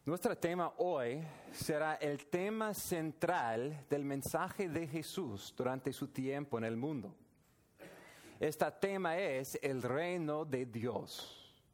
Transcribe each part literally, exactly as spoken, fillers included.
Nuestro tema hoy será el tema central del mensaje de Jesús durante su tiempo en el mundo. Este tema es el reino de Dios.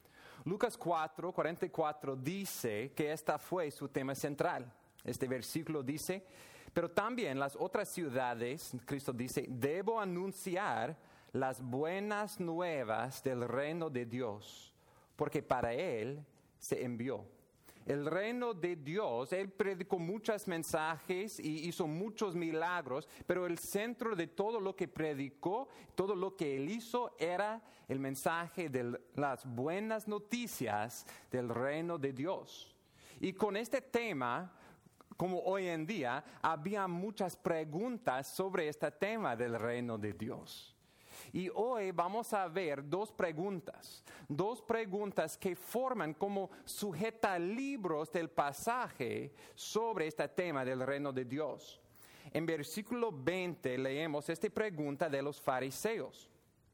Lucas cuatro, cuarenta y cuatro dice que este fue su tema central. Este versículo dice, pero también las otras ciudades, Cristo dice, debo anunciar las buenas nuevas del reino de Dios, porque para Él se envió. El reino de Dios, Él predicó muchos mensajes y hizo muchos milagros, pero el centro de todo lo que predicó, todo lo que Él hizo, era el mensaje de las buenas noticias del reino de Dios. Y con este tema, como hoy en día, había muchas preguntas sobre este tema del reino de Dios. Y hoy vamos a ver dos preguntas, dos preguntas que forman como sujetalibros del pasaje sobre este tema del reino de Dios. En versículo veinte leemos esta pregunta de los fariseos.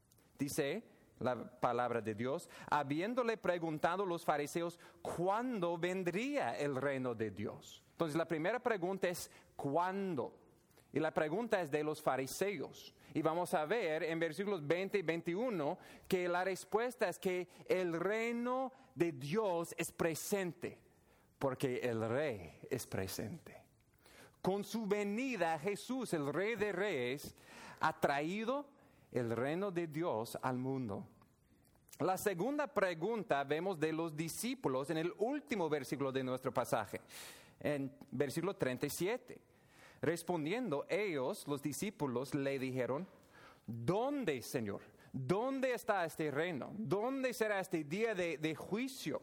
Dice la palabra de Dios, habiéndole preguntado los fariseos, ¿cuándo vendría el reino de Dios? Entonces la primera pregunta es, ¿cuándo? Y la pregunta es de los fariseos. Y vamos a ver en versículos veinte y veintiuno que la respuesta es que el reino de Dios es presente, porque el Rey es presente. Con su venida, Jesús, el Rey de Reyes, ha traído el reino de Dios al mundo. La segunda pregunta vemos de los discípulos en el último versículo de nuestro pasaje, en versículo treinta y siete. Respondiendo ellos, los discípulos, le dijeron, ¿dónde, Señor? ¿Dónde está este reino? ¿Dónde será este día de, de juicio?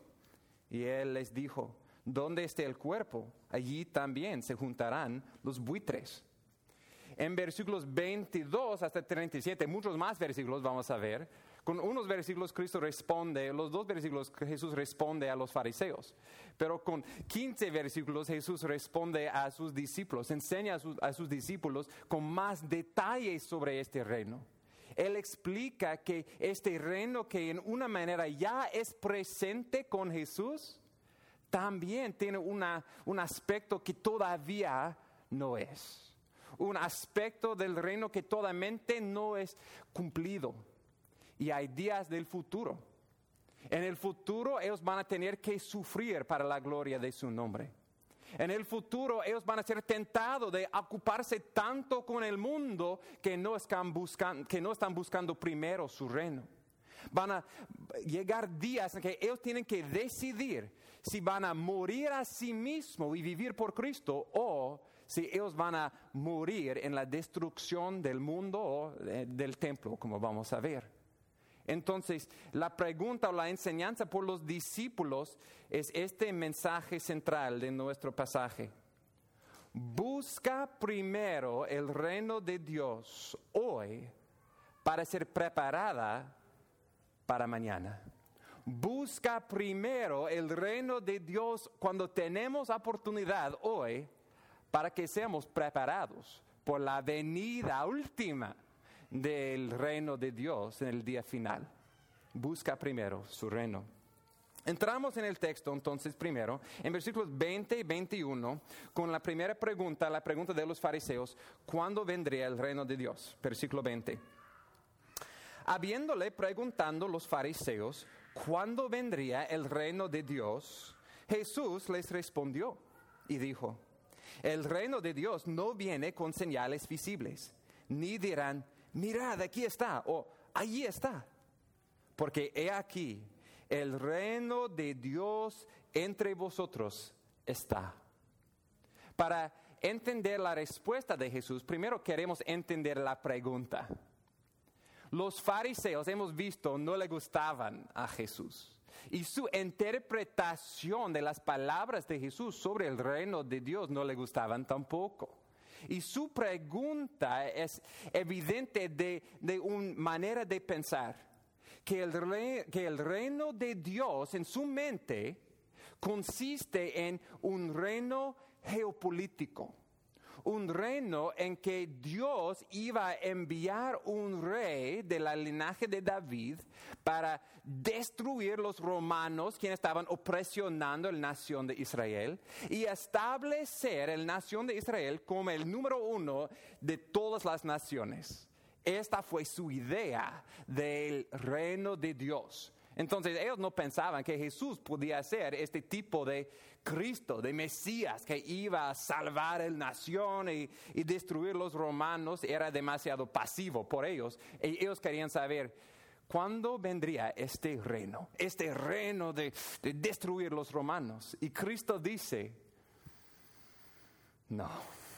Y Él les dijo, ¿dónde esté el cuerpo? Allí también se juntarán los buitres. En versículos veintidós hasta treinta y siete, muchos más versículos vamos a ver. Con unos versículos Cristo responde, los dos versículos Jesús responde a los fariseos. Pero con quince versículos Jesús responde a sus discípulos, enseña a sus, a sus discípulos con más detalles sobre este reino. Él explica que este reino que en una manera ya es presente con Jesús, también tiene una, un aspecto que todavía no es. Un aspecto del reino que totalmente no es cumplido. Y hay días del futuro. En el futuro ellos van a tener que sufrir para la gloria de su nombre. En el futuro ellos van a ser tentados de ocuparse tanto con el mundo que no están buscando, que no están buscando primero su reino. Van a llegar días en que ellos tienen que decidir si van a morir a sí mismos y vivir por Cristo o si ellos van a morir en la destrucción del mundo o del templo, como vamos a ver. Entonces, la pregunta o la enseñanza por los discípulos es este mensaje central de nuestro pasaje. Busca primero el reino de Dios hoy para ser preparada para mañana. Busca primero el reino de Dios cuando tenemos oportunidad hoy para que seamos preparados por la venida última del reino de Dios en el día final. Busca primero su reino. Entramos en el texto entonces primero, en versículos veinte y veintiuno, con la primera pregunta, la pregunta de los fariseos, ¿cuándo vendría el reino de Dios? Versículo veinte. Habiéndole preguntando los fariseos, ¿cuándo vendría el reino de Dios? Jesús les respondió y dijo, el reino de Dios no viene con señales visibles, ni dirán, mirad, aquí está, o allí está. Porque he aquí, el reino de Dios entre vosotros está. Para entender la respuesta de Jesús, primero queremos entender la pregunta. Los fariseos, hemos visto, no le gustaban a Jesús. Y su interpretación de las palabras de Jesús sobre el reino de Dios no le gustaban tampoco. Y su pregunta es evidente de, de una manera de pensar. Que el, rey, que el reino de Dios en su mente consiste en un reino geopolítico. un reino en que Dios iba a enviar un rey de la linaje de David para destruir los romanos, quienes estaban opresionando la nación de Israel, y establecer la nación de Israel como el número uno de todas las naciones. Esta fue su idea del reino de Dios. Entonces ellos no pensaban que Jesús podía ser este tipo de Cristo, de Mesías, que iba a salvar la nación y, y destruir los romanos. Era demasiado pasivo por ellos. Y ellos querían saber, ¿cuándo vendría este reino? Este reino de, de destruir los romanos. Y Cristo dice, no.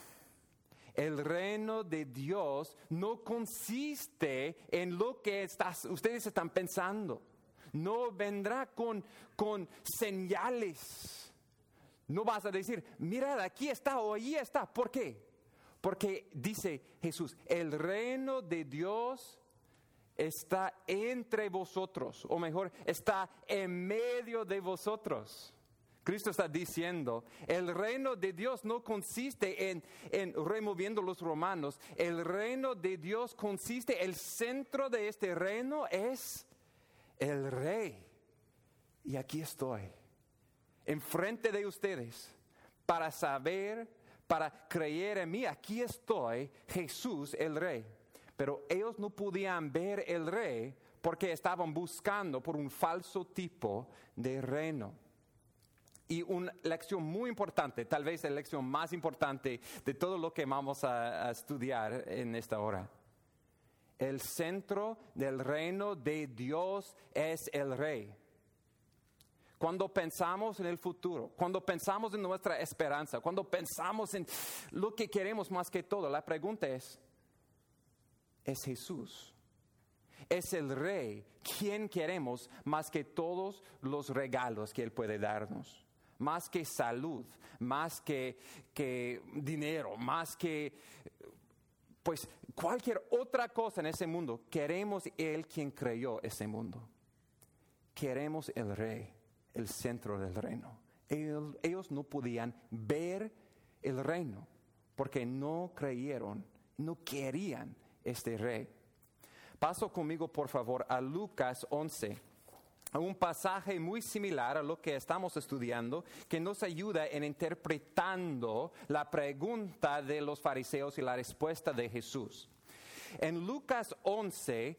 El reino de Dios no consiste en lo que estás, ustedes están pensando. No vendrá con, con señales. No vas a decir, mirad, aquí está o allí está. ¿Por qué? Porque dice Jesús, el reino de Dios está entre vosotros, o mejor, está en medio de vosotros. Cristo está diciendo, el reino de Dios no consiste en, en removiendo los romanos. El reino de Dios consiste, el centro de este reino es el rey. Y aquí estoy, enfrente de ustedes, para saber, para creer en mí. Aquí estoy, Jesús el rey. Pero ellos no podían ver el rey porque estaban buscando por un falso tipo de reino. Y una lección muy importante, tal vez la lección más importante de todo lo que vamos a, a estudiar en esta hora. El centro del reino de Dios es el rey. Cuando pensamos en el futuro, cuando pensamos en nuestra esperanza, cuando pensamos en lo que queremos más que todo, la pregunta es, ¿es Jesús? ¿Es el rey quien queremos más que todos los regalos que Él puede darnos? Más que salud, más que, que dinero, más que pues cualquier otra cosa en ese mundo. Queremos Él quien creó ese mundo. Queremos el rey, el centro del reino. Ellos, ellos no podían ver el reino porque no creyeron, no querían este rey. Paso conmigo por favor a Lucas once. Un pasaje muy similar a lo que estamos estudiando, que nos ayuda en interpretando la pregunta de los fariseos y la respuesta de Jesús. En Lucas once,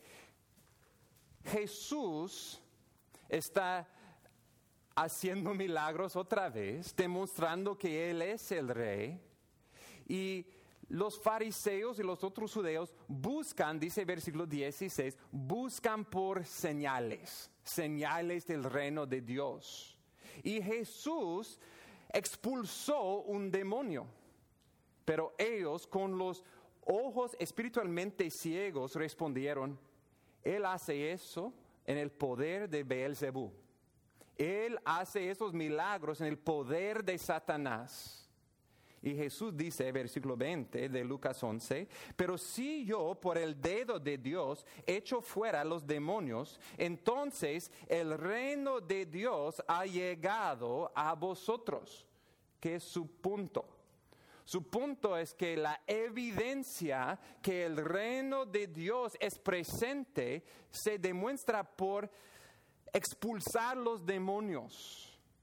Jesús está haciendo milagros otra vez, demostrando que Él es el rey, y los fariseos y los otros judíos buscan, dice versículo dieciséis, buscan por señales, señales del reino de Dios. Y Jesús expulsó un demonio, pero ellos con los ojos espiritualmente ciegos respondieron, Él hace eso en el poder de Beelzebú. Él hace esos milagros en el poder de Satanás. Y Jesús dice, versículo veinte de Lucas once, pero si yo por el dedo de Dios echo fuera los demonios, entonces el reino de Dios ha llegado a vosotros. ¿Qué es su punto? Su punto es que la evidencia que el reino de Dios es presente se demuestra por expulsar los demonios.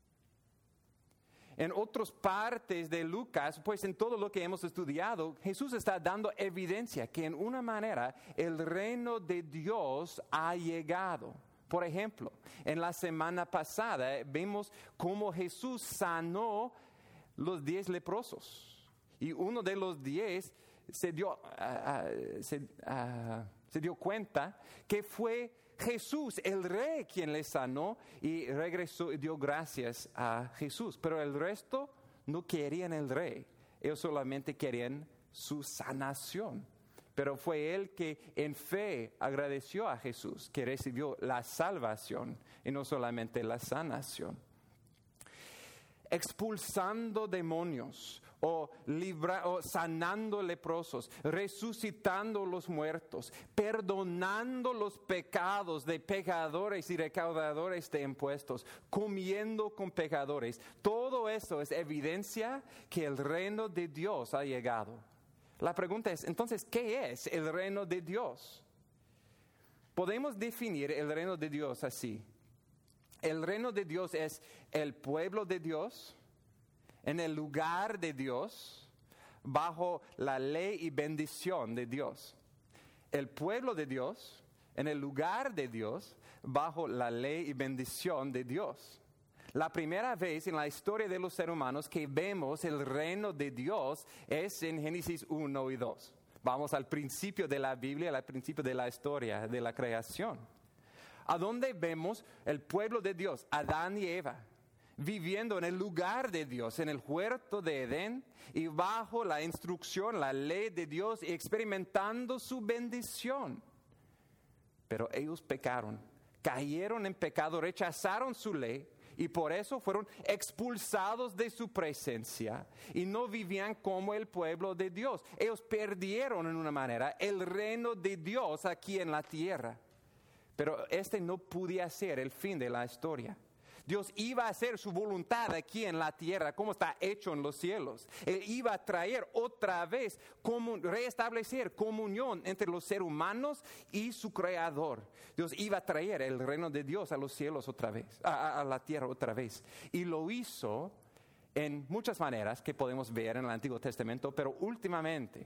En otras partes de Lucas, pues en todo lo que hemos estudiado, Jesús está dando evidencia que en una manera el reino de Dios ha llegado. Por ejemplo, en la semana pasada vimos cómo Jesús sanó los diez leprosos. Y uno de los diez se dio, uh, uh, se, uh, se dio cuenta que fue Jesús, el rey, quien le sanó, y regresó y dio gracias a Jesús. Pero el resto no querían el rey. Ellos solamente querían su sanación. Pero fue él que en fe agradeció a Jesús, que recibió la salvación y no solamente la sanación. expulsando demonios, o, libra, o sanando leprosos, resucitando los muertos, perdonando los pecados de pecadores y recaudadores de impuestos, comiendo con pecadores. Todo eso es evidencia que el reino de Dios ha llegado. La pregunta es, entonces, ¿qué es el reino de Dios? Podemos definir el reino de Dios así. El reino de Dios es el pueblo de Dios, en el lugar de Dios, bajo la ley y bendición de Dios. El pueblo de Dios, en el lugar de Dios, bajo la ley y bendición de Dios. La primera vez en la historia de los seres humanos que vemos el reino de Dios es en Génesis uno y dos. Vamos al principio de la Biblia, al principio de la historia de la creación. ¿A dónde vemos el pueblo de Dios? Adán y Eva, viviendo en el lugar de Dios, en el huerto de Edén, y bajo la instrucción, la ley de Dios, y experimentando su bendición. Pero ellos pecaron, cayeron en pecado, rechazaron su ley, y por eso fueron expulsados de su presencia y no vivían como el pueblo de Dios. Ellos perdieron en una manera el reino de Dios aquí en la tierra. Pero este no podía ser el fin de la historia. Dios iba a hacer su voluntad aquí en la tierra, como está hecho en los cielos. Él iba a traer otra vez, como, restablecer comunión entre los seres humanos y su Creador. Dios iba a traer el reino de Dios a los cielos otra vez, a, a la tierra otra vez. Y lo hizo en muchas maneras que podemos ver en el Antiguo Testamento, pero últimamente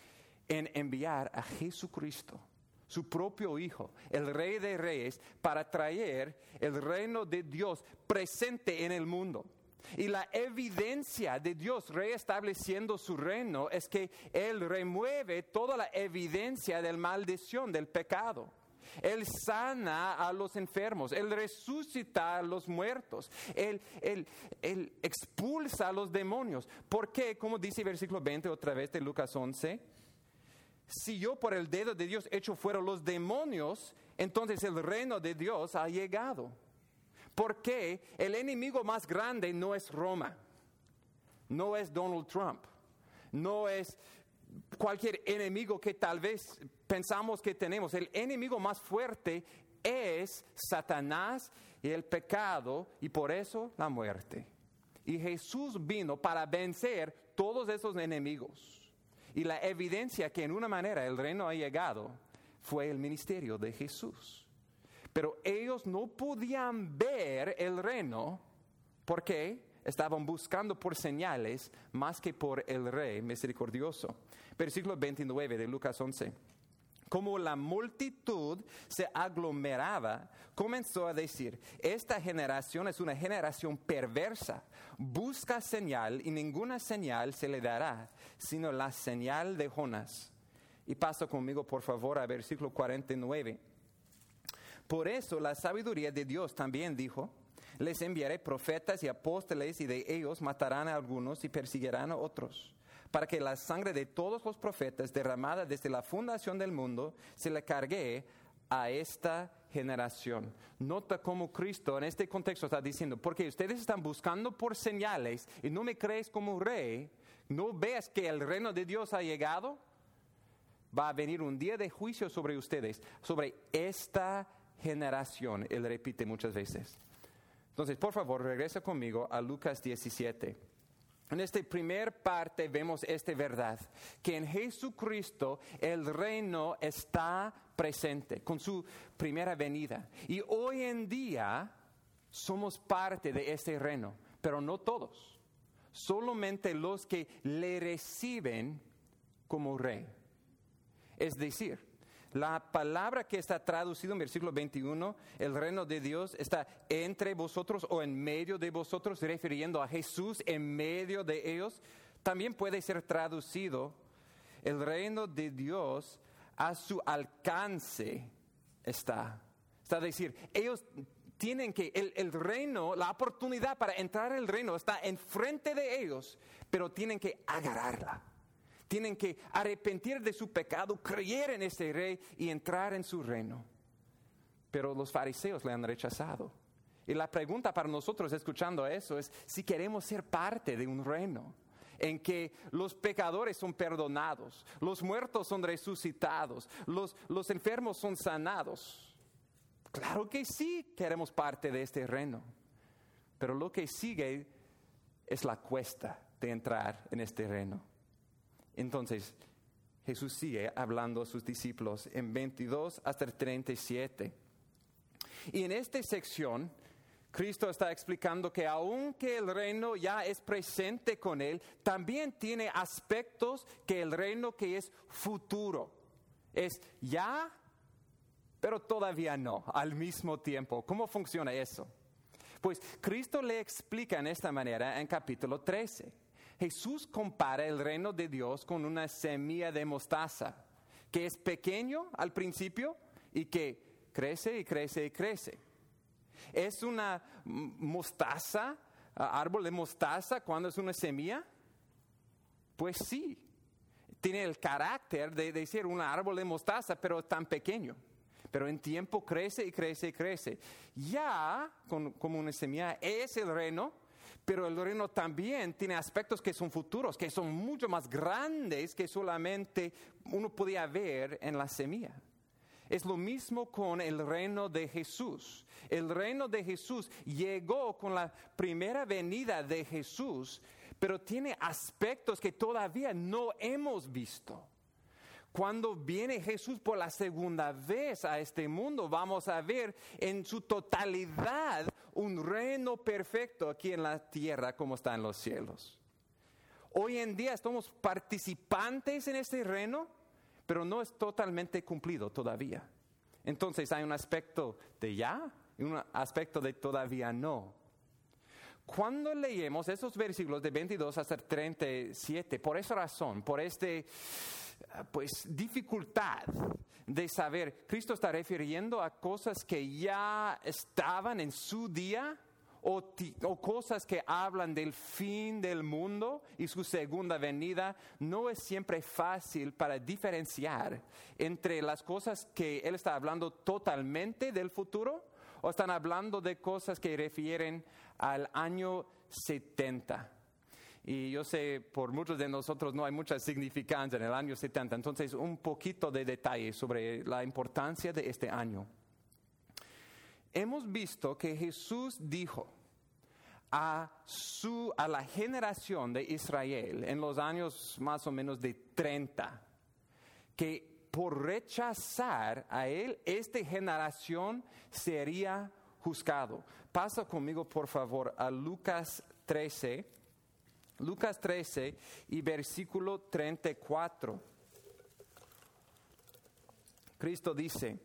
en enviar a Jesucristo, su propio Hijo, el Rey de Reyes, para traer el reino de Dios presente en el mundo. Y la evidencia de Dios reestableciendo su reino es que Él remueve toda la evidencia de la maldición, del pecado. Él sana a los enfermos, Él resucita a los muertos, Él, él, él expulsa a los demonios. ¿Por qué? Como dice el versículo veinte otra vez de Lucas once, si yo por el dedo de Dios echo fuera los demonios, entonces el reino de Dios ha llegado. Porque el enemigo más grande no es Roma, no es Donald Trump, no es cualquier enemigo que tal vez pensamos que tenemos. El enemigo más fuerte es Satanás y el pecado, y por eso la muerte. Y Jesús vino para vencer todos esos enemigos. Y la evidencia que en una manera el reino ha llegado fue el ministerio de Jesús. Pero ellos no podían ver el reino porque estaban buscando por señales más que por el Rey misericordioso. Versículo veintinueve de Lucas once. Como la multitud se aglomeraba, comenzó a decir, esta generación es una generación perversa, busca señal y ninguna señal se le dará, sino la señal de Jonás. Y pasa conmigo por favor a versículo cuarenta y nueve. Por eso la sabiduría de Dios también dijo, les enviaré profetas y apóstoles y de ellos matarán a algunos y perseguirán a otros, para que la sangre de todos los profetas derramada desde la fundación del mundo se le cargue a esta generación. Nota cómo Cristo en este contexto está diciendo, porque ustedes están buscando por señales y no me crees como rey, ¿no ves que el reino de Dios ha llegado? Va a venir un día de juicio sobre ustedes, sobre esta generación. Él repite muchas veces. Entonces, por favor, regresa conmigo a Lucas diecisiete. En esta primera parte vemos esta verdad, que en Jesucristo el reino está presente con su primera venida. Y hoy en día somos parte de este reino, pero no todos. Solamente los que le reciben como rey. Es decir, la palabra que está traducida en versículo veintiuno, el reino de Dios está entre vosotros o en medio de vosotros, refiriendo a Jesús en medio de ellos. También puede ser traducido, el reino de Dios a su alcance está. Está decir, ellos tienen que, el, el reino, la oportunidad para entrar al reino está enfrente de ellos, pero tienen que agarrarla. Tienen que arrepentir de su pecado, creer en ese rey y entrar en su reino. Pero los fariseos le han rechazado. Y la pregunta para nosotros escuchando eso es si queremos ser parte de un reino en que los pecadores son perdonados, los muertos son resucitados, los, los enfermos son sanados. Claro que sí queremos parte de este reino, pero lo que sigue es la cuesta de entrar en este reino. Entonces, Jesús sigue hablando a sus discípulos en veintidós hasta treinta y siete. Y en esta sección, Cristo está explicando que aunque el reino ya es presente con él, también tiene aspectos que el reino que es futuro. Es ya, pero todavía no, al mismo tiempo. ¿Cómo funciona eso? Pues Cristo le explica en esta manera en capítulo trece. Jesús compara el reino de Dios con una semilla de mostaza, que es pequeño al principio y que crece y crece y crece. ¿Es una mostaza, árbol de mostaza cuando es una semilla? Pues sí, tiene el carácter de, de ser un árbol de mostaza, pero tan pequeño. Pero en tiempo crece y crece y crece. Ya, con, como una semilla, es el reino. Pero el reino también tiene aspectos que son futuros, que son mucho más grandes que solamente uno podía ver en la semilla. Es lo mismo con el reino de Jesús. El reino de Jesús llegó con la primera venida de Jesús, pero tiene aspectos que todavía no hemos visto. Cuando viene Jesús por la segunda vez a este mundo, vamos a ver en su totalidad un reino perfecto aquí en la tierra como está en los cielos. Hoy en día estamos participantes en este reino, pero no es totalmente cumplido todavía. Entonces hay un aspecto de ya y un aspecto de todavía no. Cuando leemos esos versículos de veintidós hasta treinta y siete, por esa razón, por este... pues dificultad de saber, Cristo está refiriendo a cosas que ya estaban en su día o, ti, o cosas que hablan del fin del mundo y su segunda venida. No es siempre fácil para diferenciar entre las cosas que Él está hablando totalmente del futuro o están hablando de cosas que refieren al año setenta. Y yo sé, por muchos de nosotros no hay mucha significancia en el año setenta. Entonces, un poquito de detalle sobre la importancia de este año. Hemos visto que Jesús dijo a, su, a la generación de Israel en los años más o menos de treinta, que por rechazar a Él, esta generación sería juzgado. Pasa conmigo, por favor, a Lucas trece. Lucas trece y versículo treinta y cuatro. Cristo dice: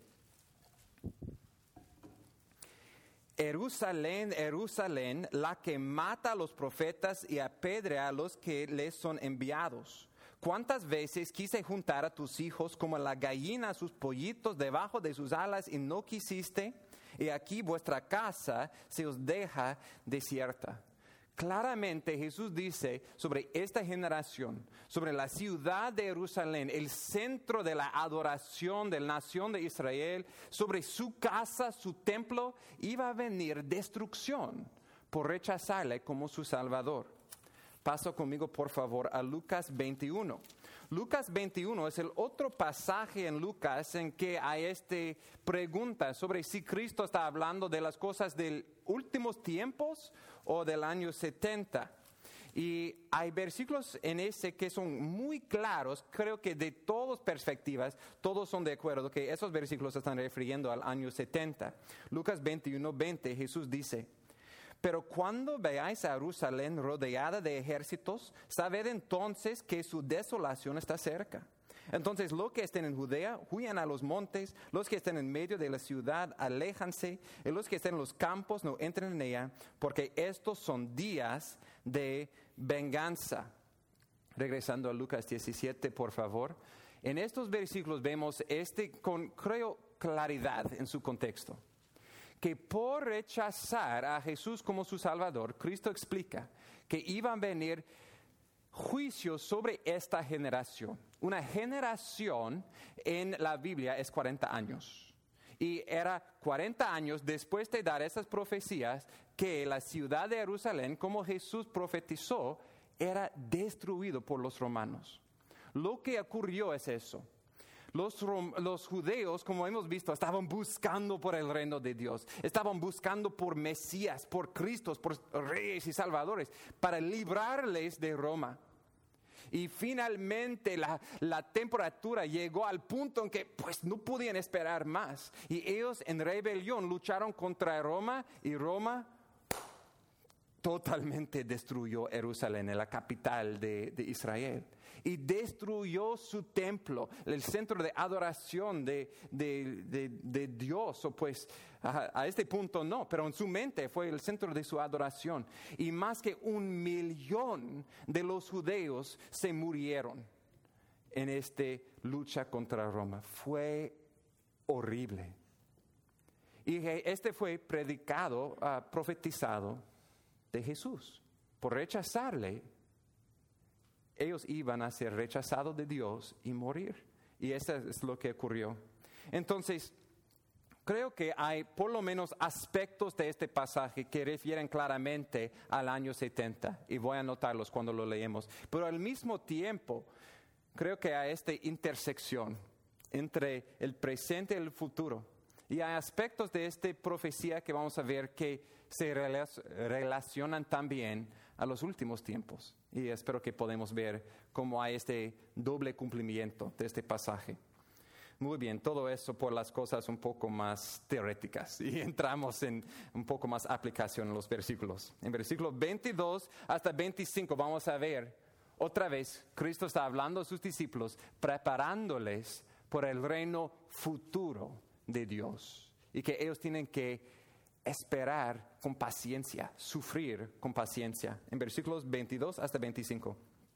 Jerusalén, Jerusalén, la que mata a los profetas y apedrea a los que les son enviados. ¿Cuántas veces quise juntar a tus hijos como la gallina a sus pollitos debajo de sus alas y no quisiste? Y aquí vuestra casa se os deja desierta. Claramente Jesús dice sobre esta generación, sobre la ciudad de Jerusalén, el centro de la adoración de la nación de Israel, sobre su casa, su templo, iba a venir destrucción por rechazarle como su Salvador. Paso conmigo, por favor, a Lucas veintiuno. Lucas veintiuno es el otro pasaje en Lucas en que hay esta pregunta sobre si Cristo está hablando de las cosas de últimos tiempos o del año setenta. Y hay versículos en ese que son muy claros. Creo que de todas perspectivas, todos son de acuerdo que esos versículos están refiriendo al año setenta. Lucas veintiuno, veinte, Jesús dice: Pero cuando veáis a Jerusalén rodeada de ejércitos, sabed entonces que su desolación está cerca. Entonces los que estén en Judea, huyan a los montes; los que estén en medio de la ciudad, aléjanse; y los que estén en los campos, no entren en ella, porque estos son días de venganza. Regresando a Lucas diecisiete, por favor. En estos versículos vemos este con, creo, claridad en su contexto. Que por rechazar a Jesús como su Salvador, Cristo explica que iban a venir juicios sobre esta generación. Una generación en la Biblia es cuarenta años. Y era cuarenta años después de dar esas profecías que la ciudad de Jerusalén, como Jesús profetizó, era destruido por los romanos. Lo que ocurrió es eso. Los, los judíos, como hemos visto, estaban buscando por el reino de Dios. Estaban buscando por Mesías, por Cristos, por reyes y salvadores, para librarles de Roma. Y finalmente la, la temperatura llegó al punto en que pues no podían esperar más. Y ellos en rebelión lucharon contra Roma y Roma totalmente destruyó Jerusalén, la capital de, de Israel. Y destruyó su templo, el centro de adoración de, de, de, de Dios. O pues a, a este punto no, pero en su mente fue el centro de su adoración. Y más que un millón de los judíos se murieron en esta lucha contra Roma. Fue horrible. Y este fue predicado, uh, profetizado de Jesús. Por rechazarle, ellos iban a ser rechazados de Dios y morir. Y eso es lo que ocurrió. Entonces, creo que hay por lo menos aspectos de este pasaje que refieren claramente al año setenta. Y voy a anotarlos cuando lo leemos. Pero al mismo tiempo, creo que hay esta intersección entre el presente y el futuro. Y hay aspectos de esta profecía que vamos a ver que se relacionan también a los últimos tiempos. Y espero que podamos ver cómo hay este doble cumplimiento de este pasaje. Muy bien, todo eso por las cosas un poco más teóricas. Y entramos en un poco más aplicación en los versículos. En versículos veintidós hasta veinticinco vamos a ver otra vez, Cristo está hablando a sus discípulos, preparándoles por el reino futuro de Dios. Y que ellos tienen que esperar con paciencia, sufrir con paciencia. En versículos veintidós hasta veinticinco.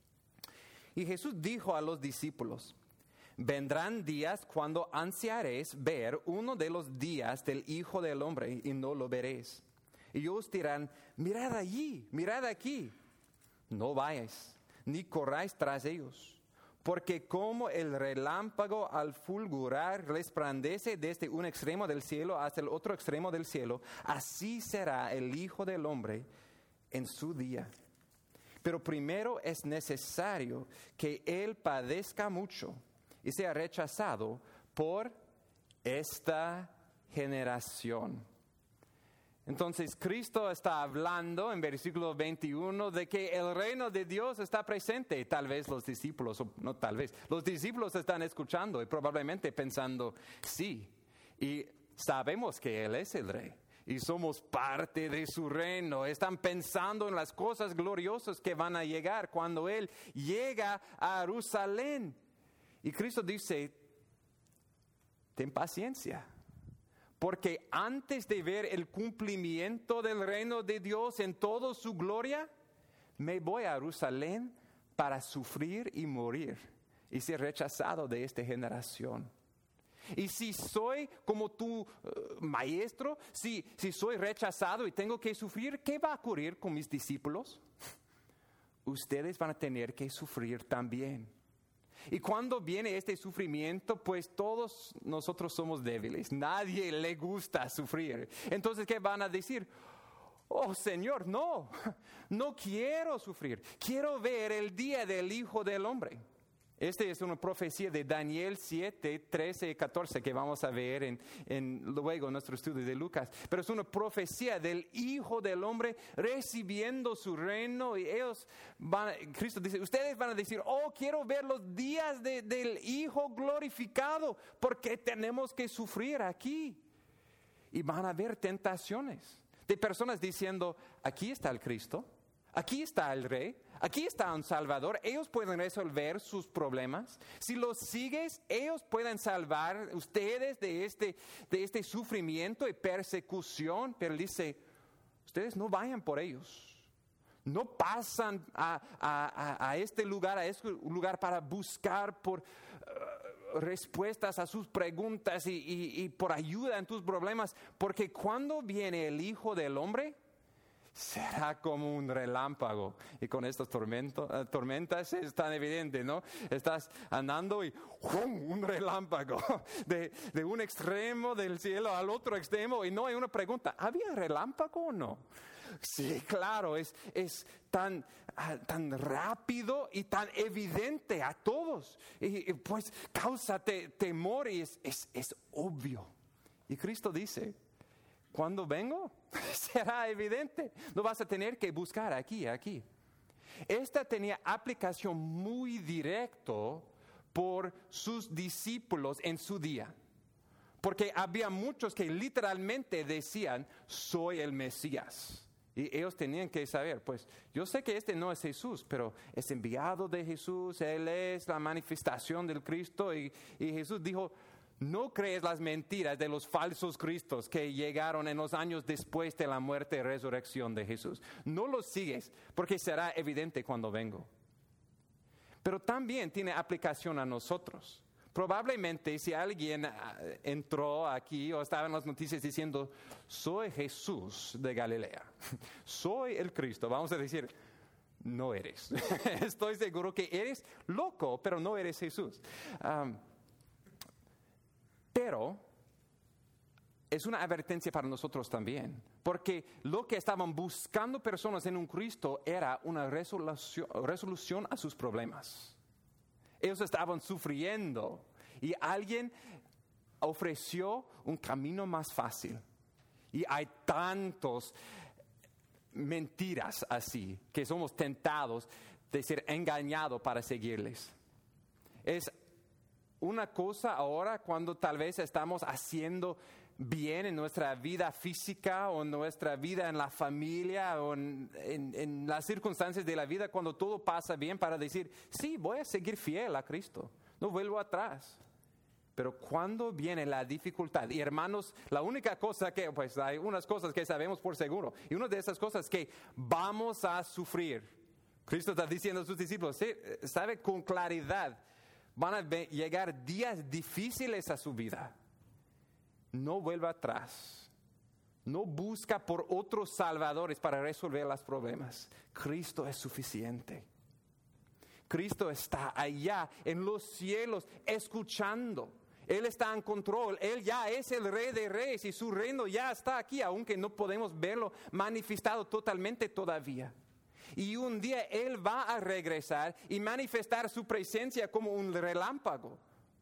Y Jesús dijo a los discípulos: vendrán días cuando ansiaréis ver uno de los días del Hijo del Hombre y no lo veréis. Y ellos dirán: mirad allí, mirad aquí. No vayáis, ni corráis tras ellos. Porque como el relámpago al fulgurar resplandece desde un extremo del cielo hasta el otro extremo del cielo, así será el Hijo del Hombre en su día. Pero primero es necesario que Él padezca mucho y sea rechazado por esta generación. Entonces Cristo está hablando en versículo veintiuno de que el reino de Dios está presente. Tal vez los discípulos, o no tal vez, los discípulos están escuchando y probablemente pensando, sí, y sabemos que Él es el rey y somos parte de su reino. Están pensando en las cosas gloriosas que van a llegar cuando Él llega a Jerusalén. Y Cristo dice: ten paciencia. Porque antes de ver el cumplimiento del reino de Dios en toda su gloria, me voy a Jerusalén para sufrir y morir y ser rechazado de esta generación. Y si soy como tu uh, maestro, si, si soy rechazado y tengo que sufrir, ¿qué va a ocurrir con mis discípulos? Ustedes van a tener que sufrir también. Y cuando viene este sufrimiento, pues todos nosotros somos débiles. Nadie le gusta sufrir. Entonces, ¿qué van a decir? Oh, Señor, no, no quiero sufrir. Quiero ver el día del Hijo del Hombre. Esta es una profecía de Daniel siete, trece y catorce que vamos a ver en, en, luego en nuestro estudio de Lucas. Pero es una profecía del Hijo del Hombre recibiendo su reino. Y ellos van, Cristo dice, ustedes van a decir: oh, quiero ver los días de, del Hijo glorificado, porque tenemos que sufrir aquí. Y van a haber tentaciones de personas diciendo: aquí está el Cristo, aquí está el Rey, aquí está un Salvador. Ellos pueden resolver sus problemas. Si los sigues, ellos pueden salvar ustedes de este, de este sufrimiento y persecución. Pero dice: ustedes no vayan por ellos. No pasan a, a, a este lugar, a este lugar para buscar por uh, respuestas a sus preguntas y, y, y por ayuda en tus problemas. Porque cuando viene el Hijo del Hombre, será como un relámpago. Y con estas tormento, uh, tormentas es tan evidente, ¿no? Estás andando y ¡pum! Un relámpago de, de un extremo del cielo al otro extremo. Y no hay una pregunta, ¿había relámpago o no? Sí, claro, es, es tan, uh, tan rápido y tan evidente a todos. Y, y pues causa te, temor y es, es, es obvio. Y Cristo dice, cuando vengo, será evidente. No vas a tener que buscar aquí, aquí. Esta tenía aplicación muy directa por sus discípulos en su día. Porque había muchos que literalmente decían, soy el Mesías. Y ellos tenían que saber, pues, yo sé que este no es Jesús, pero es enviado de Jesús, Él es la manifestación del Cristo. Y, y Jesús dijo, no crees las mentiras de los falsos cristos que llegaron en los años después de la muerte y resurrección de Jesús. No los sigues, porque será evidente cuando vengo. Pero también tiene aplicación a nosotros. Probablemente si alguien entró aquí o estaba en las noticias diciendo, soy Jesús de Galilea, soy el Cristo, vamos a decir, no eres. Estoy seguro que eres loco, pero no eres Jesús. Um, pero es una advertencia para nosotros también, porque lo que estaban buscando personas en un Cristo era una resolución, resolución a sus problemas. Ellos estaban sufriendo y alguien ofreció un camino más fácil. Y hay tantos mentiras así que somos tentados de ser engañados para seguirles. Es una cosa ahora cuando tal vez estamos haciendo bien en nuestra vida física o en nuestra vida en la familia o en, en, en las circunstancias de la vida, cuando todo pasa bien, para decir, sí, voy a seguir fiel a Cristo, no vuelvo atrás. Pero cuando viene la dificultad, y hermanos, la única cosa que, pues hay unas cosas que sabemos por seguro, y una de esas cosas que vamos a sufrir. Cristo está diciendo a sus discípulos, ¿sí? Sabe con claridad, van a llegar días difíciles a su vida. No vuelva atrás. No busca por otros salvadores para resolver los problemas. Cristo es suficiente. Cristo está allá en los cielos escuchando. Él está en control. Él ya es el Rey de Reyes y su reino ya está aquí, aunque no podemos verlo manifestado totalmente todavía. Y un día Él va a regresar y manifestar su presencia como un relámpago.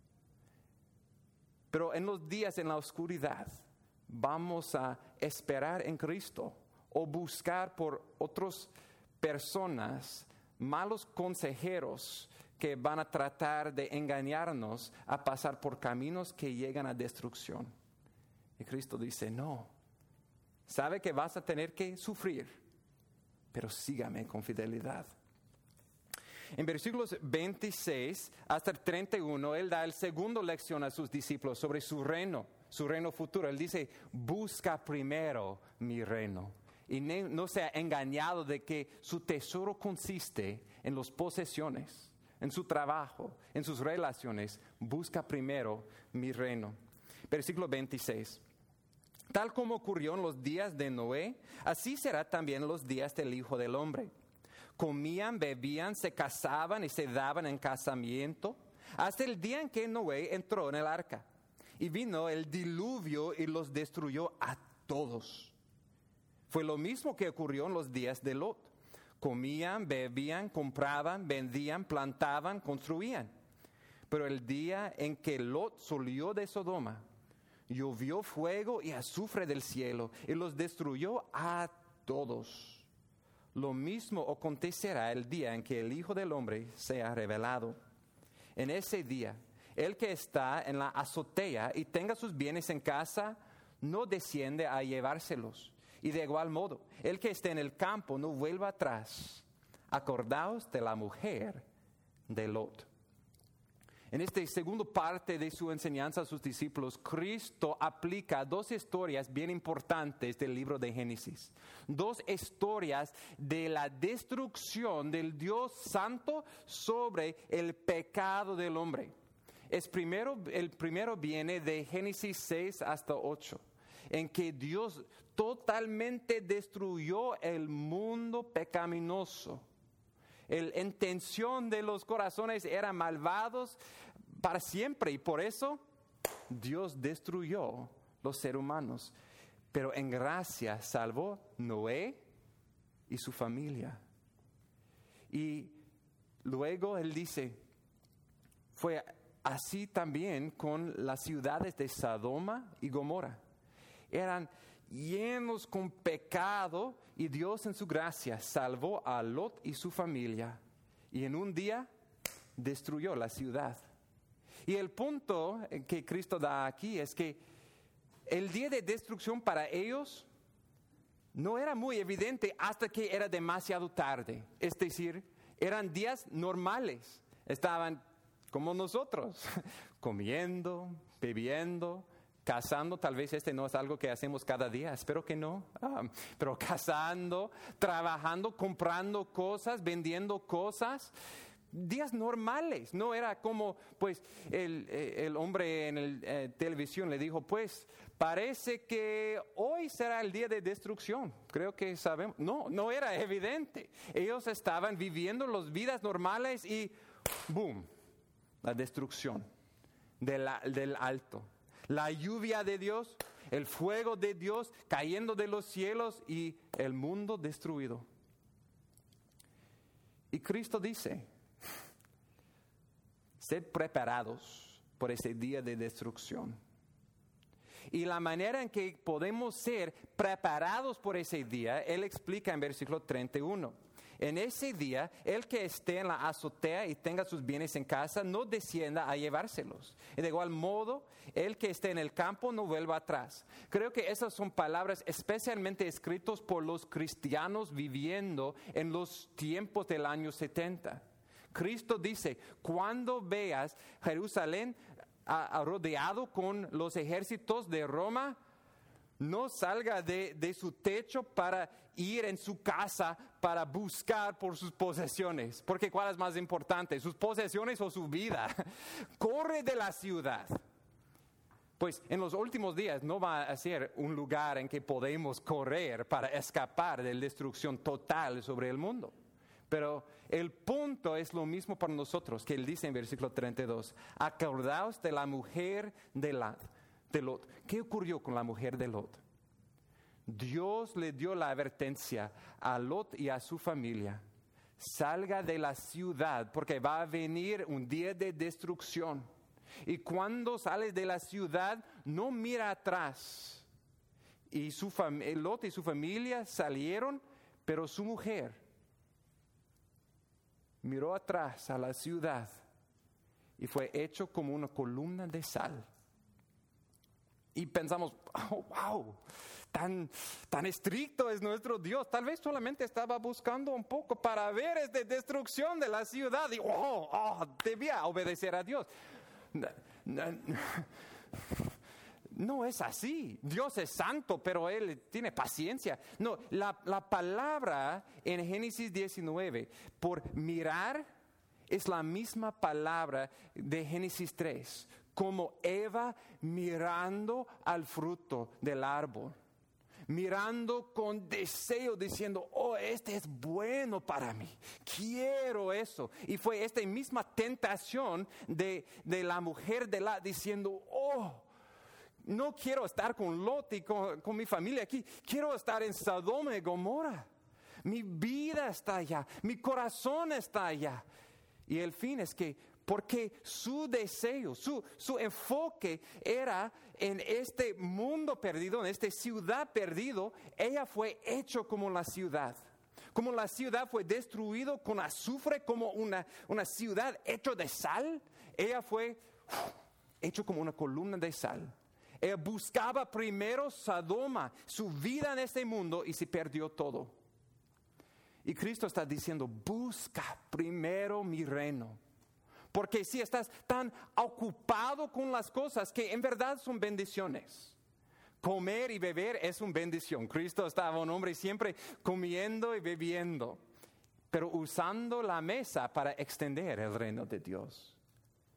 Pero en los días en la oscuridad vamos a esperar en Cristo o buscar por otras personas, malos consejeros que van a tratar de engañarnos a pasar por caminos que llegan a destrucción. Y Cristo dice, no, sabe que vas a tener que sufrir, pero sígame con fidelidad. En versículos veintiséis hasta treinta y uno, Él da el segundo lección a sus discípulos sobre su reino, su reino futuro. Él dice, busca primero mi reino. Y no sea engañado de que su tesoro consiste en las posesiones, en su trabajo, en sus relaciones. Busca primero mi reino. Versículo veintiséis. Tal como ocurrió en los días de Noé, así será también en los días del Hijo del Hombre. Comían, bebían, se casaban y se daban en casamiento, hasta el día en que Noé entró en el arca. Y vino el diluvio y los destruyó a todos. Fue lo mismo que ocurrió en los días de Lot. Comían, bebían, compraban, vendían, plantaban, construían. Pero el día en que Lot salió de Sodoma, llovió fuego y azufre del cielo y los destruyó a todos. Lo mismo acontecerá el día en que el Hijo del Hombre sea revelado. En ese día, el que está en la azotea y tenga sus bienes en casa, no desciende a llevárselos. Y de igual modo, el que esté en el campo no vuelva atrás. Acordaos de la mujer de Lot. En esta segunda parte de su enseñanza a sus discípulos, Cristo aplica dos historias bien importantes del libro de Génesis. Dos historias de la destrucción del Dios Santo sobre el pecado del hombre. Es primero, el primero viene de Génesis seis hasta ocho. en que Dios totalmente destruyó el mundo pecaminoso. La intención de los corazones era malvados para siempre y por eso Dios destruyó los seres humanos. Pero en gracia salvó Noé y su familia. Y luego él dice, fue así también con las ciudades de Sodoma y Gomorra. Eran llenos con pecado y Dios en su gracia salvó a Lot y su familia. Y en un día destruyó la ciudad. Y el punto que Cristo da aquí es que el día de destrucción para ellos no era muy evidente hasta que era demasiado tarde. Es decir, eran días normales. Estaban como nosotros, comiendo, bebiendo, cazando. Tal vez este no es algo que hacemos cada día, espero que no. Ah, pero cazando, trabajando, comprando cosas, vendiendo cosas. Días normales, no era como pues el, el hombre en la eh, televisión le dijo, pues parece que hoy será el día de destrucción. Creo que sabemos. No, no era evidente. Ellos estaban viviendo las vidas normales y ¡boom! La destrucción de la, del alto. La lluvia de Dios, el fuego de Dios cayendo de los cielos y el mundo destruido. Y Cristo dice, sed preparados por ese día de destrucción. Y la manera en que podemos ser preparados por ese día, Él explica en versículo treinta y uno. En ese día, el que esté en la azotea y tenga sus bienes en casa, no descienda a llevárselos. Y de igual modo, el que esté en el campo no vuelva atrás. Creo que esas son palabras especialmente escritas por los cristianos viviendo en los tiempos del año setenta. Cristo dice, cuando veas Jerusalén a, a rodeado con los ejércitos de Roma, no salga de, de su techo para ir en su casa para buscar por sus posesiones. Porque ¿cuál es más importante? ¿Sus posesiones o su vida? Corre de la ciudad. Pues en los últimos días no va a ser un lugar en que podemos correr para escapar de la destrucción total sobre el mundo. Pero el punto es lo mismo para nosotros, que él dice en versículo treinta y dos. Acordaos de la mujer de, la, de Lot. ¿Qué ocurrió con la mujer de Lot? Dios le dio la advertencia a Lot y a su familia. Salga de la ciudad porque va a venir un día de destrucción. Y cuando sales de la ciudad, no mira atrás. Y su fam- Lot y su familia salieron, pero su mujer miró atrás a la ciudad y fue hecho como una columna de sal. Y pensamos, oh, wow, tan, tan estricto es nuestro Dios. Tal vez solamente estaba buscando un poco para ver esta destrucción de la ciudad. Y oh, oh, debía obedecer a Dios. No, no, no es así. Dios es santo, pero Él tiene paciencia. No, la, la palabra en Génesis diecinueve, por mirar, es la misma palabra de Génesis tres. Como Eva mirando al fruto del árbol, mirando con deseo, diciendo, oh, este es bueno para mí, quiero eso. Y fue esta misma tentación de, de la mujer de Lot, diciendo, oh, no quiero estar con Lot y con, con mi familia aquí, quiero estar en Sodoma y Gomorra. Mi vida está allá, mi corazón está allá. Y el fin es que porque su deseo, su, su enfoque era en este mundo perdido, en esta ciudad perdido, ella fue hecho como la ciudad. Como la ciudad fue destruido con azufre, como una, una ciudad hecha de sal, ella fue uf, hecho como una columna de sal. Ella buscaba primero Sodoma, su vida en este mundo, y se perdió todo. Y Cristo está diciendo, busca primero mi reino. Porque si estás tan ocupado con las cosas que en verdad son bendiciones. Comer y beber es una bendición. Cristo estaba un hombre siempre comiendo y bebiendo, pero usando la mesa para extender el reino de Dios.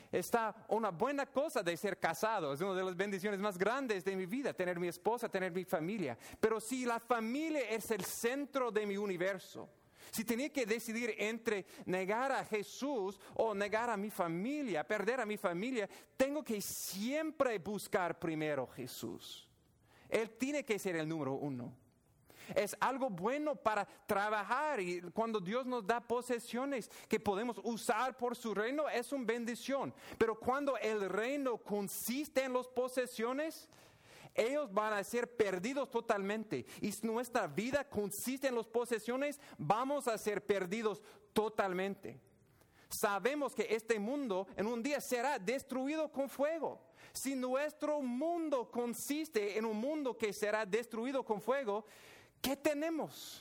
está una buena cosa de ser casado. Es una de las bendiciones más grandes de mi vida, tener mi esposa, tener mi familia. Pero si la familia es el centro de mi universo, si tenía que decidir entre negar a Jesús o negar a mi familia, perder a mi familia, tengo que siempre buscar primero a Jesús. Él tiene que ser el número uno. Es algo bueno para trabajar, y cuando Dios nos da posesiones que podemos usar por su reino, es una bendición. Pero cuando el reino consiste en las posesiones, ellos van a ser perdidos totalmente. Y si nuestra vida consiste en las posesiones, vamos a ser perdidos totalmente. Sabemos que este mundo en un día será destruido con fuego. Si nuestro mundo consiste en un mundo que será destruido con fuego, ¿qué tenemos?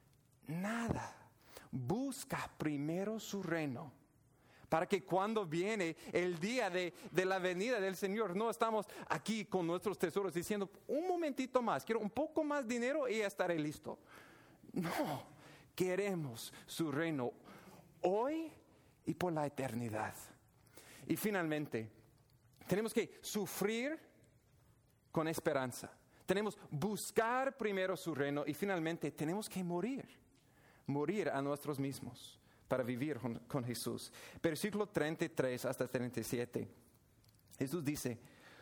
Nada. Busca primero su reino, para que cuando viene el día de, de la venida del Señor, no estamos aquí con nuestros tesoros diciendo, un momentito más, quiero un poco más dinero y ya estaré listo. No, queremos su reino hoy y por la eternidad. Y finalmente, tenemos que sufrir con esperanza. Tenemos que buscar primero su reino y finalmente tenemos que morir, morir a nosotros mismos para vivir con, con Jesús. Versículo treinta y tres hasta treinta y siete. Jesús dice,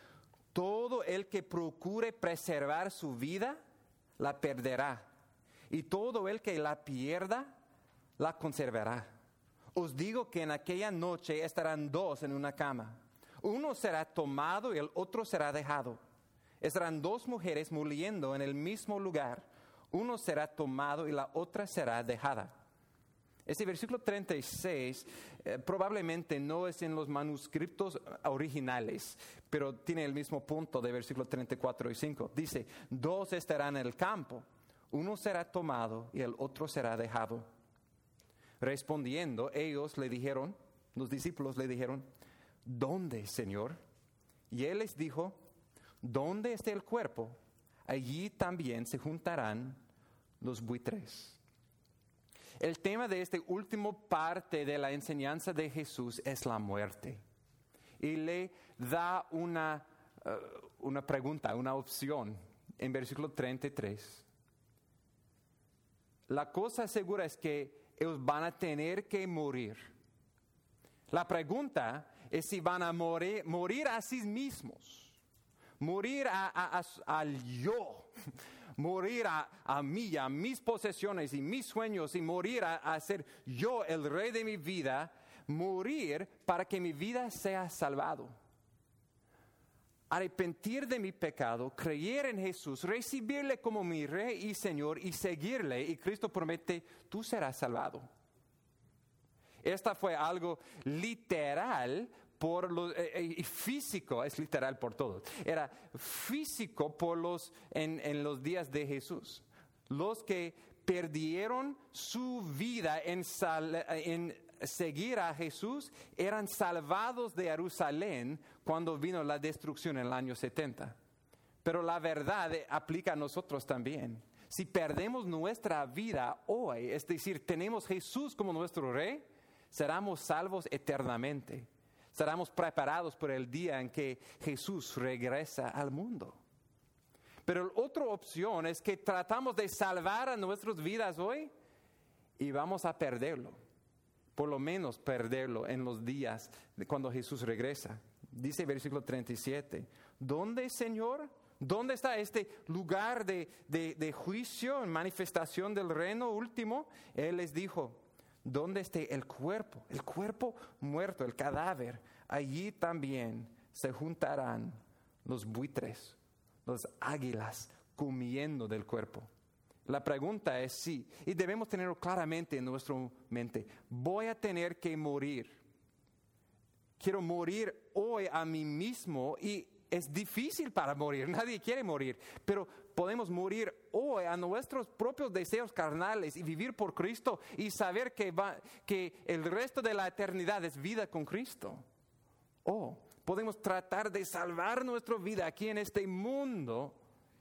todo el que procure preservar su vida, la perderá. Y todo el que la pierda, la conservará. Os digo que en aquella noche estarán dos en una cama. Uno será tomado y el otro será dejado. Estarán dos mujeres moliendo en el mismo lugar. Uno será tomado y la otra será dejada. Este versículo treinta y seis eh, probablemente no es en los manuscritos originales, pero tiene el mismo punto de versículo treinta y cuatro y cinco. Dice, dos estarán en el campo, uno será tomado y el otro será dejado. Respondiendo, ellos le dijeron, los discípulos le dijeron, ¿dónde, Señor? Y él les dijo, donde esté el cuerpo, allí también se juntarán los buitres. El tema de esta última parte de la enseñanza de Jesús es la muerte. Y le da una, uh, una pregunta, una opción en versículo treinta y tres. La cosa segura es que ellos van a tener que morir. La pregunta es si van a morir, morir a sí mismos, morir a, a, a, al yo, morir a, a mí, a mis posesiones y mis sueños, y morir a, a ser yo el rey de mi vida, morir para que mi vida sea salvado. Arrepentir de mi pecado, creer en Jesús, recibirle como mi rey y Señor y seguirle, y Cristo promete, tú serás salvado. Esta fue algo literal por los, eh, y físico, es literal por todos. Era físico por los, en, en los días de Jesús. Los que perdieron su vida en, sal, en seguir a Jesús eran salvados de Jerusalén cuando vino la destrucción en el año setenta. Pero la verdad aplica a nosotros también. Si perdemos nuestra vida hoy, es decir, tenemos Jesús como nuestro rey, seremos salvos eternamente. Seremos preparados por el día en que Jesús regresa al mundo. Pero otra opción es que tratamos de salvar a nuestras vidas hoy y vamos a perderlo. Por lo menos perderlo en los días de cuando Jesús regresa. Dice versículo treinta y siete, ¿dónde, Señor? ¿Dónde está este lugar de, de, de juicio, manifestación del reino último? Él les dijo, ¿dónde esté el cuerpo? El cuerpo muerto, el cadáver. Allí también se juntarán los buitres, los águilas comiendo del cuerpo. La pregunta es sí, y debemos tenerlo claramente en nuestra mente. Voy a tener que morir. Quiero morir hoy a mí mismo y es difícil para morir. Nadie quiere morir, pero podemos morir hoy a nuestros propios deseos carnales y vivir por Cristo y saber que, va, que el resto de la eternidad es vida con Cristo. O podemos tratar de salvar nuestra vida aquí en este mundo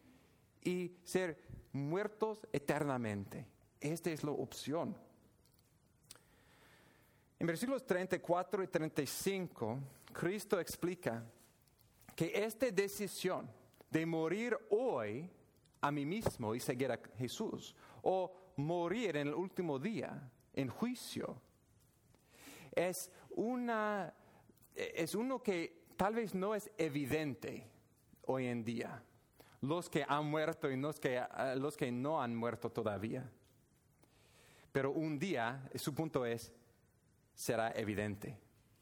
y ser muertos eternamente. Esta es la opción. En versículos treinta y cuatro y treinta y cinco, Cristo explica que esta decisión de morir hoy a mí mismo y seguir a Jesús, o morir en el último día en juicio, es una es uno que tal vez no es evidente hoy en día. Los que han muerto y los que, los que no han muerto todavía. Pero un día, su punto es, será evidente.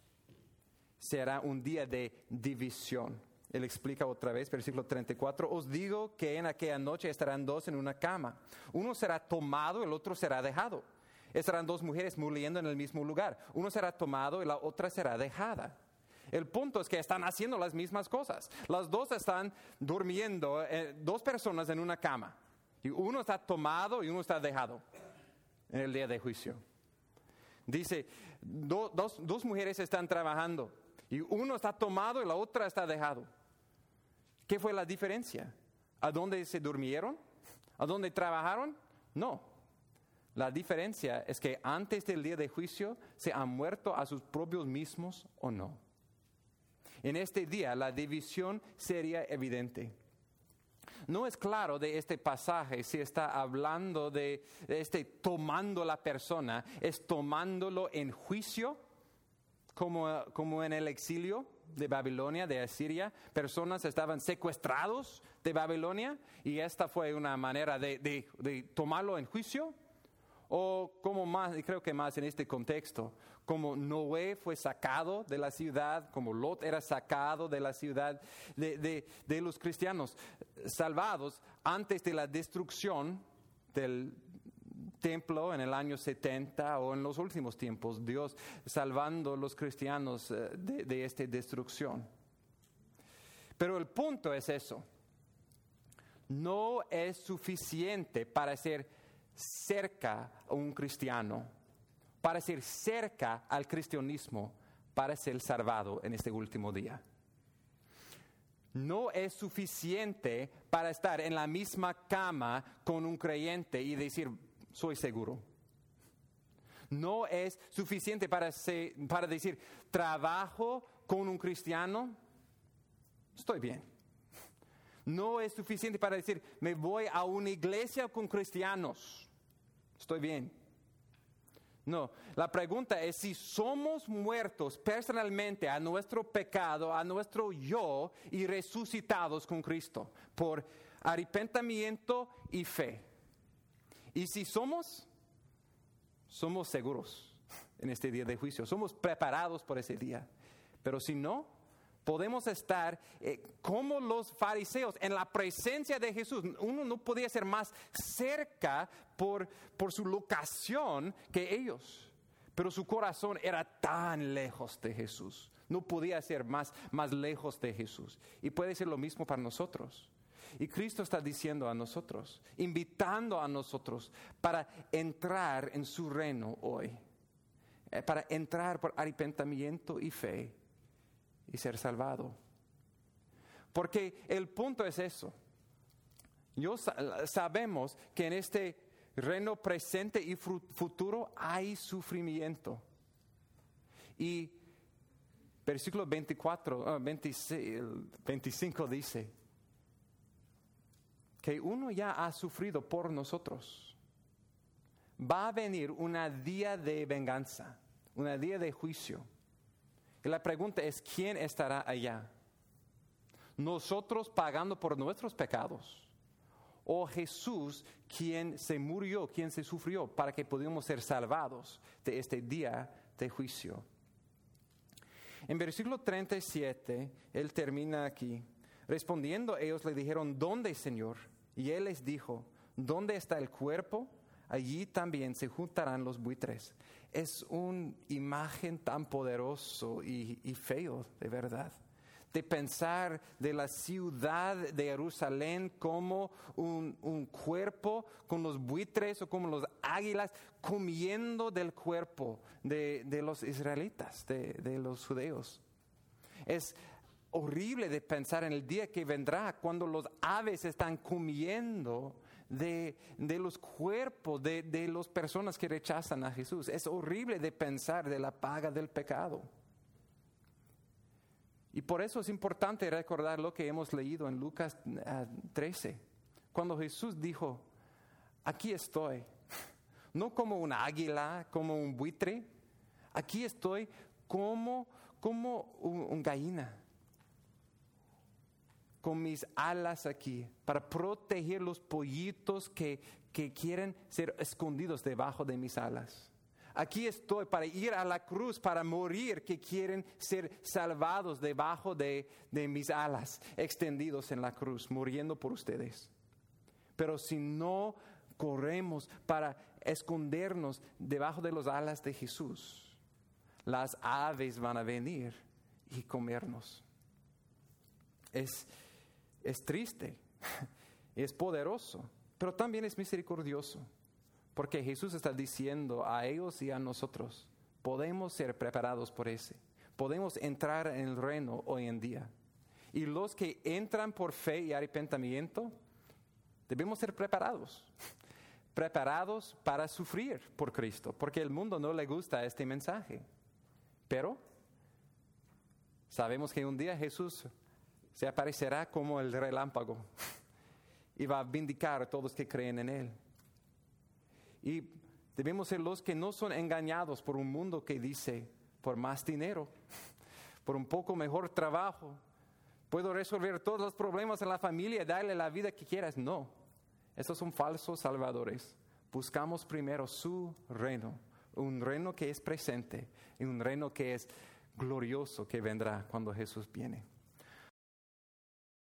Será un día de división. Él explica otra vez, versículo treinta y cuatro, os digo que en aquella noche estarán dos en una cama. Uno será tomado, el otro será dejado. Estarán dos mujeres muriendo en el mismo lugar. Uno será tomado y la otra será dejada. El punto es que están haciendo las mismas cosas. Las dos están durmiendo, eh, dos personas en una cama. Y uno está tomado y uno está dejado en el día de juicio. Dice, do, dos, dos mujeres están trabajando y uno está tomado y la otra está dejado. ¿Qué fue la diferencia? ¿A dónde se durmieron? ¿A dónde trabajaron? No. La diferencia es que antes del día de juicio se han muerto a sus propios mismos o no. En este día la división sería evidente. No es claro de este pasaje si está hablando de, de este tomando la persona, es tomándolo en juicio, como, como en el exilio de Babilonia, de Asiria. Personas estaban secuestrados de Babilonia y esta fue una manera de, de, de tomarlo en juicio. O como más, y creo que más en este contexto, como Noé fue sacado de la ciudad, como Lot era sacado de la ciudad, de, de, de los cristianos salvados antes de la destrucción del templo en el año setenta o en los últimos tiempos, Dios salvando a los cristianos de, de esta destrucción. Pero el punto es eso, no es suficiente para ser cerca a un cristiano, para ser cerca al cristianismo, para ser salvado en este último día. No es suficiente para estar en la misma cama con un creyente y decir, soy seguro. No es suficiente para, ser, para decir, trabajo con un cristiano, estoy bien. No es suficiente para decir, me voy a una iglesia con cristianos. Estoy bien. No, la pregunta es si somos muertos personalmente a nuestro pecado, a nuestro yo y resucitados con Cristo por arrepentimiento y fe. Y si somos, somos seguros en este día de juicio, somos preparados por ese día. Pero si no, podemos estar eh, como los fariseos en la presencia de Jesús. Uno no podía ser más cerca por, por su locación que ellos. Pero su corazón era tan lejos de Jesús. No podía ser más, más lejos de Jesús. Y puede ser lo mismo para nosotros. Y Cristo está diciendo a nosotros, invitando a nosotros para entrar en su reino hoy. Eh, para entrar por arrepentimiento y fe. Y ser salvado. Porque el punto es eso. Yo sabemos que en este reino presente y futuro hay sufrimiento. Y versículo veinticuatro, veintiséis, veinticinco dice que uno ya ha sufrido por nosotros. Va a venir un día de venganza, un día de juicio. Y la pregunta es, ¿quién estará allá? ¿Nosotros pagando por nuestros pecados? ¿O Jesús quien se murió, quien se sufrió para que pudiéramos ser salvados de este día de juicio? En versículo treinta y siete, él termina aquí. Respondiendo ellos le dijeron, ¿dónde, Señor? Y él les dijo, ¿dónde está el cuerpo? Allí también se juntarán los buitres. Es una imagen tan poderoso y, y feo, de verdad. De pensar de la ciudad de Jerusalén como un, un cuerpo con los buitres o como los águilas comiendo del cuerpo de, de los israelitas, de, de los judíos. Es horrible de pensar en el día que vendrá cuando los aves están comiendo de, de los cuerpos de, de las personas que rechazan a Jesús. Es horrible de pensar de la paga del pecado. Y por eso es importante recordar lo que hemos leído en Lucas trece, cuando Jesús dijo, aquí estoy, no como un águila, como un buitre, aquí estoy como, como un, un gallina, con mis alas aquí, para proteger los pollitos que, que quieren ser escondidos debajo de mis alas. Aquí estoy para ir a la cruz, para morir, que quieren ser salvados debajo de, de mis alas, extendidos en la cruz, muriendo por ustedes. Pero si no corremos para escondernos debajo de las alas de Jesús, las aves van a venir y comernos. Es, es triste, es poderoso, pero también es misericordioso. Porque Jesús está diciendo a ellos y a nosotros, podemos ser preparados por ese. Podemos entrar en el reino hoy en día. Y los que entran por fe y arrepentimiento, debemos ser preparados. Preparados para sufrir por Cristo. Porque el mundo no le gusta este mensaje. Pero sabemos que un día Jesús se aparecerá como el relámpago. Y va a vindicar a todos los que creen en Él. Y debemos ser los que no son engañados por un mundo que dice, por más dinero, por un poco mejor trabajo, puedo resolver todos los problemas en la familia y darle la vida que quieras. No, esos son falsos salvadores. Buscamos primero su reino, un reino que es presente y un reino que es glorioso que vendrá cuando Jesús viene.